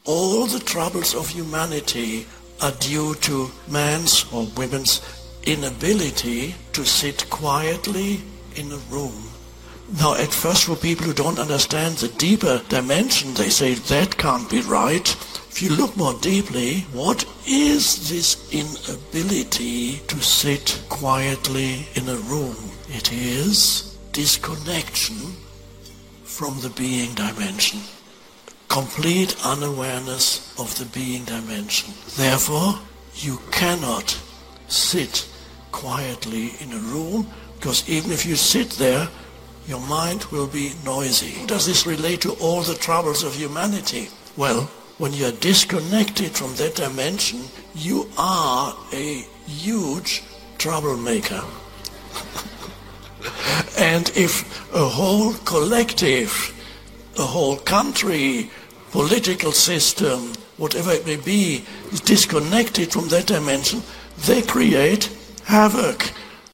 All the troubles of humanity are due to man's or women's inability to sit quietly in a room. Now, at first, for people who don't understand the deeper dimension, they say that can't be right. If you look more deeply, what is this inability to sit quietly in a room? It is disconnection from the being dimension. Complete unawareness of the being dimension. Therefore, you cannot sit quietly in a room, because even if you sit there, your mind will be noisy. Does this relate to all the troubles of humanity? Well, when you are disconnected from that dimension, you are a huge troublemaker. And if a whole collective, a whole country, political system, whatever it may be, is disconnected from that dimension, they create havoc.